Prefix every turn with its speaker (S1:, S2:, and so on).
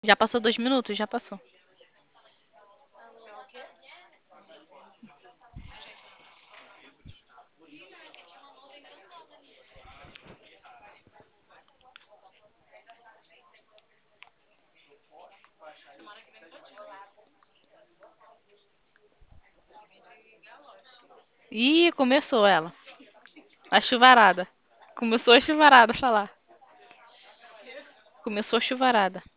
S1: Já passou 2 minutos? Já passou. Ih, começou ela. A chuvarada. Começou a chuvarada a falar. Começou a chuvarada.